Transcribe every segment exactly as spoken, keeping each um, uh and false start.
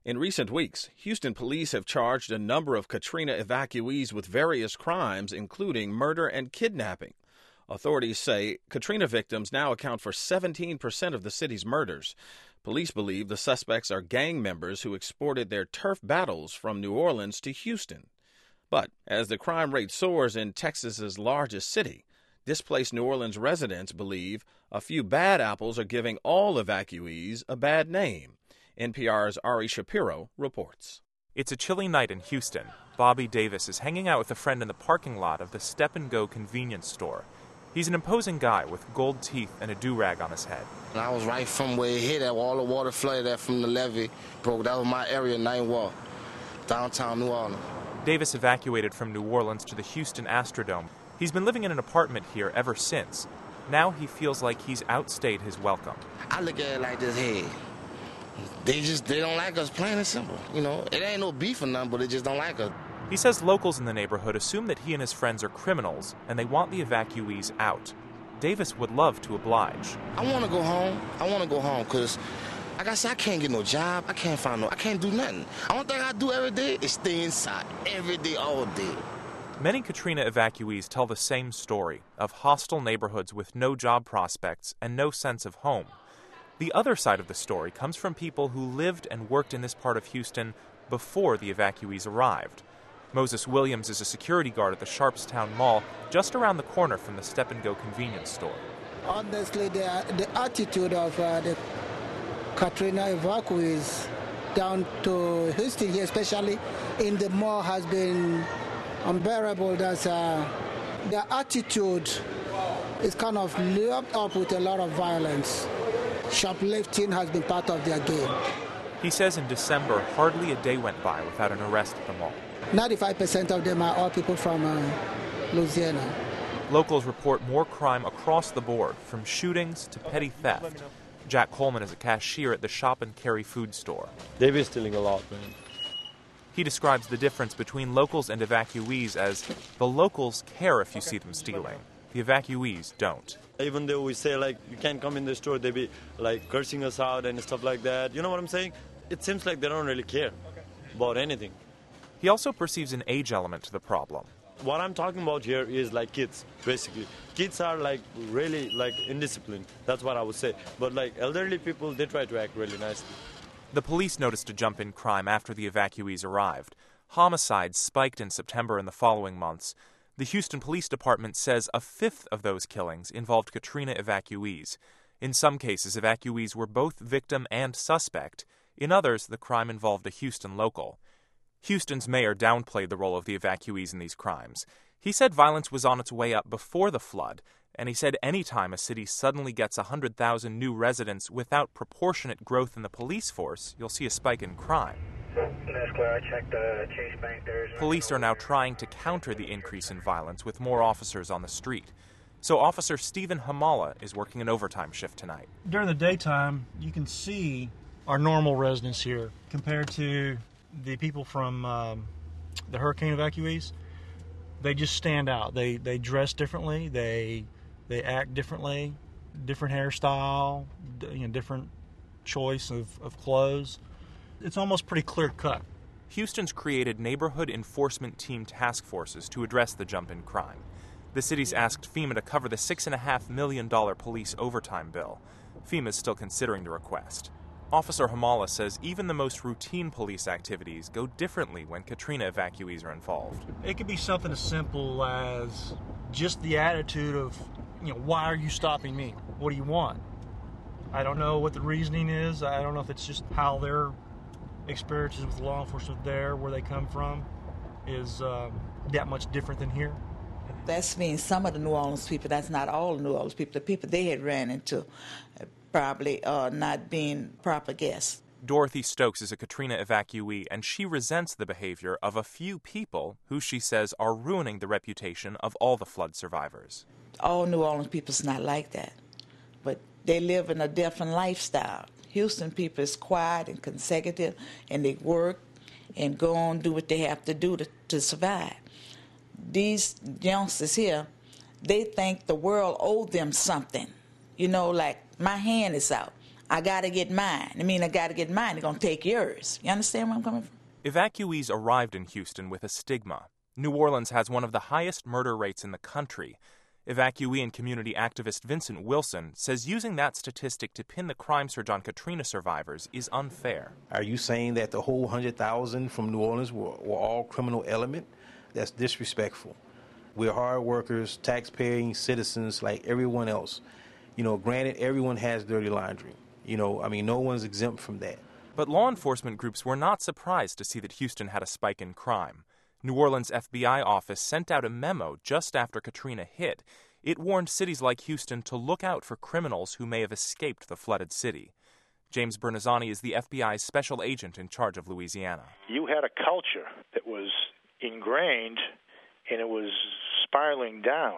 In recent weeks, Houston police have charged a number of Katrina evacuees with various crimes, including murder and kidnapping. Authorities say Katrina victims now account for seventeen percent of the city's murders. Police believe the suspects are gang members who exported their turf battles from New Orleans to Houston. But as the crime rate soars in Texas's largest city, displaced New Orleans residents believe a few bad apples are giving all evacuees a bad name. N P R's Ari Shapiro reports. It's a chilly night in Houston. Bobby Davis is hanging out with a friend in the parking lot of the Step and Go convenience store. He's an imposing guy with gold teeth and a do-rag on his head. And I was right from where it hit, all the water flooded that from the levee broke. That was my area, Ninth Ward, downtown New Orleans. Davis evacuated from New Orleans to the Houston Astrodome. He's been living in an apartment here ever since. Now he feels like he's outstayed his welcome. I look at it like this, hey, they just, they don't like us, plain and simple. You know, it ain't no beef or nothing, but they just don't like us. He says locals in the neighborhood assume that he and his friends are criminals, and they want the evacuees out. Davis would love to oblige. I want to go home. I want to go home because, like I said, I can't get no job. I can't find no, I can't do nothing. The only thing I do every day is stay inside, every day, all day. Many Katrina evacuees tell the same story of hostile neighborhoods with no job prospects and no sense of home. The other side of the story comes from people who lived and worked in this part of Houston before the evacuees arrived. Moses Williams is a security guard at the Sharpstown Mall, just around the corner from the Step and Go convenience store. Honestly, the, the attitude of uh, the Katrina evacuees down to Houston here, especially in the mall, has been unbearable. That's uh, their attitude is kind of lived up with a lot of violence. Shoplifting has been part of their game. He says in December, hardly a day went by without an arrest at the mall. ninety-five percent of them are all people from uh, Louisiana. Locals report more crime across the board, from shootings to petty theft. Jack Coleman is a cashier at the Shop and Carry food store. They've been stealing a lot, man. He describes the difference between locals and evacuees as the locals care if you see them stealing. The evacuees don't. Even though we say, like, you can't come in the store, they be, like, cursing us out and stuff like that. You know what I'm saying? It seems like they don't really care about anything. He also perceives an age element to the problem. What I'm talking about here is, like, kids, basically. Kids are, like, really, like, indisciplined. That's what I would say. But, like, elderly people, they try to act really nicely. The police noticed a jump in crime after the evacuees arrived. Homicides spiked in September and the following months. The Houston Police Department says a fifth of those killings involved Katrina evacuees. In some cases, evacuees were both victim and suspect. In others, the crime involved a Houston local. Houston's mayor downplayed the role of the evacuees in these crimes. He said violence was on its way up before the flood, and he said any time a city suddenly gets one hundred thousand new residents without proportionate growth in the police force, you'll see a spike in crime. That's clear. I checked uh, Chase Bank there. Police are now trying to counter the increase in violence with more officers on the street. So Officer Stephen Hamala is working an overtime shift tonight. During the daytime, you can see our normal residents here compared to the people from um, the hurricane evacuees. They just stand out. They they dress differently. They they act differently. Different hairstyle. You know, different choice of, of clothes. It's almost pretty clear cut. Houston's created neighborhood enforcement team task forces to address the jump in crime. The city's asked FEMA to cover the six point five million dollars police overtime bill. FEMA's still considering the request. Officer Hamala says even the most routine police activities go differently when Katrina evacuees are involved. It could be something as simple as just the attitude of, you know, why are you stopping me? What do you want? I don't know what the reasoning is. I don't know if it's just how their experiences with law enforcement there, where they come from, is um, that much different than here. That's mean some of the New Orleans people, that's not all the New Orleans people, the people they had ran into probably uh, not being proper guests. Dorothy Stokes is a Katrina evacuee, and she resents the behavior of a few people who she says are ruining the reputation of all the flood survivors. All New Orleans people's not like that, but they live in a different lifestyle. Houston people is quiet and consecutive, and they work and go on do what they have to do to, to survive. These youngsters here, they think the world owed them something. You know, like, my hand is out. I got to get mine. I mean, I got to get mine. They're going to take yours. You understand where I'm coming from? Evacuees arrived in Houston with a stigma. New Orleans has one of the highest murder rates in the country. Evacuee and community activist Vincent Wilson says using that statistic to pin the crime surge on Katrina survivors is unfair. Are you saying that the whole one hundred thousand from New Orleans were, were all criminal element? That's disrespectful. We're hard workers, tax-paying citizens like everyone else. You know, granted, everyone has dirty laundry. You know, I mean, no one's exempt from that. But law enforcement groups were not surprised to see that Houston had a spike in crime. New Orleans F B I office sent out a memo just after Katrina hit. It warned cities like Houston to look out for criminals who may have escaped the flooded city. James Bernazzani is the F B I's special agent in charge of Louisiana. You had a culture that was ingrained, and it was spiraling down.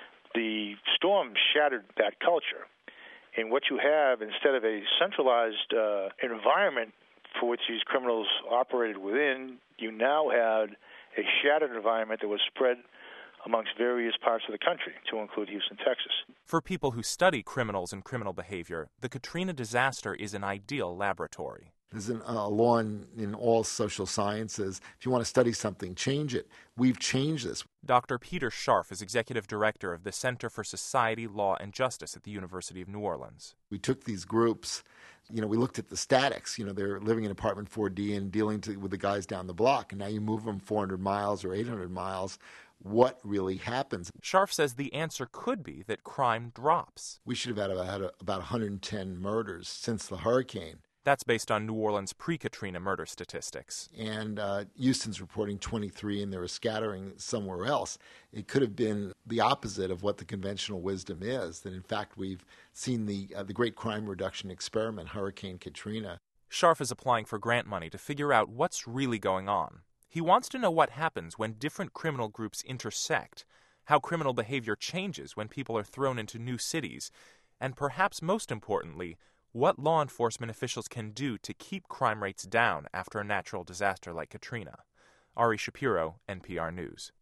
The storm shattered that culture. And what you have, instead of a centralized uh, environment for which these criminals operated within, you now had a shattered environment that was spread amongst various parts of the country, to include Houston, Texas. For people who study criminals and criminal behavior, the Katrina disaster is an ideal laboratory. There's an, a law in, in all social sciences. If you want to study something, change it. We've changed this. Doctor Peter Scharf is executive director of the Center for Society, Law, and Justice at the University of New Orleans. We took these groups, you know, we looked at the statics. You know, they're living in apartment four D and dealing to, with the guys down the block. And now you move them four hundred miles or eight hundred miles. What really happens? Scharf says the answer could be that crime drops. We should have had about, about one hundred ten murders since the hurricane. That's based on New Orleans pre-Katrina murder statistics. And uh, Houston's reporting twenty-three, and there was scattering somewhere else. It could have been the opposite of what the conventional wisdom is, that in fact we've seen the, uh, the great crime reduction experiment, Hurricane Katrina. Scharf is applying for grant money to figure out what's really going on. He wants to know what happens when different criminal groups intersect, how criminal behavior changes when people are thrown into new cities, and perhaps most importantly, what law enforcement officials can do to keep crime rates down after a natural disaster like Katrina. Ari Shapiro, N P R News.